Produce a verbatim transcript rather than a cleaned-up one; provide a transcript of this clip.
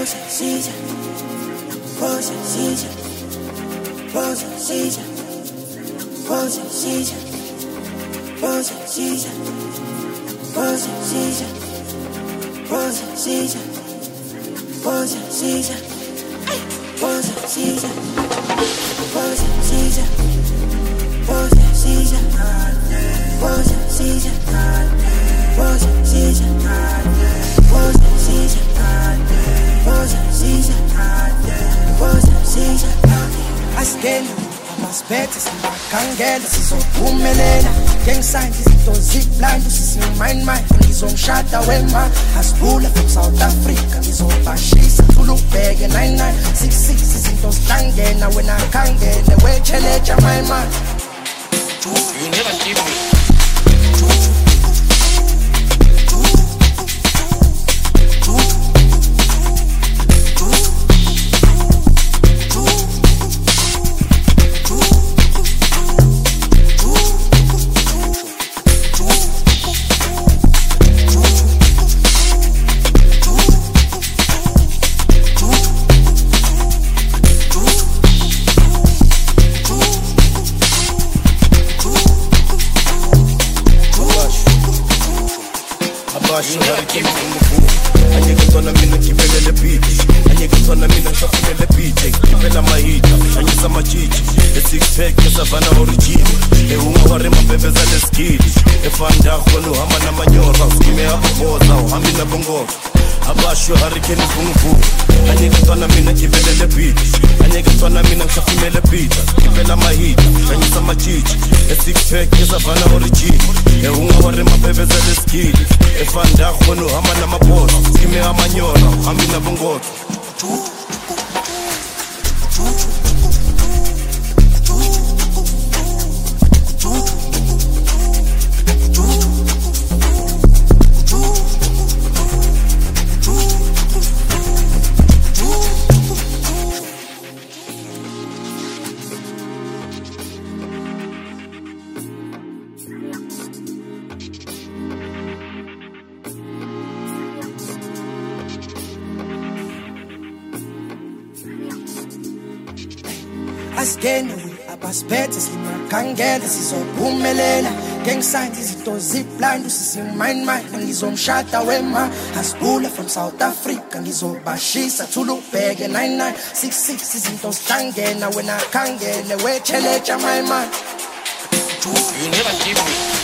Rosa Caesar, Rosa Caesar, Rosa Caesar, Rosa Caesar, Rosa Caesar, Rosa Caesar, Rosa Caesar, Rosa Caesar, Rosa Caesar, Rosa Caesar, Rosa Caesar, Rosa Caesar, Rosa Caesar, Rosa Caesar, Rosa Caesar, Rosa Caesar. Askele amasiphethe simakhangela sizophumelela. Gang signs izinto ziblind usisimumind mind ngizomshada wema asibula from South Africa ngizobashisa tulubheke nine nine six six izinto zihlangena wena khangele wecheleja my man. You never give me. Abasho harikimi kumbuku anyekutona mina kibelele beat anyekutona mina shafumele beat kibela mahita anyisa machichi e six pack esavana origin e unga ware mabebe za le skid e fanda kholo hama na manyora skime aboza uhambi na bongo. Abasho harikini kumbuku anyekutona mina kibelele beat anyekutona mina shafumele beat kibela mahita anyisa machichi e six pack esavana origin e unga ware mabebe za le skid e fanda kholo hama na maboza skime amanyora uhambi na bongo. Askele abasiphethe simakhangela sizophumelela. Gang signs izinto ziblind usisimumind mind ngizomshada wema asibula from South Africa ngizobashisa tulubheke nine nine six six izinto zihlangena wena khangele wecheleja my man. You never give me.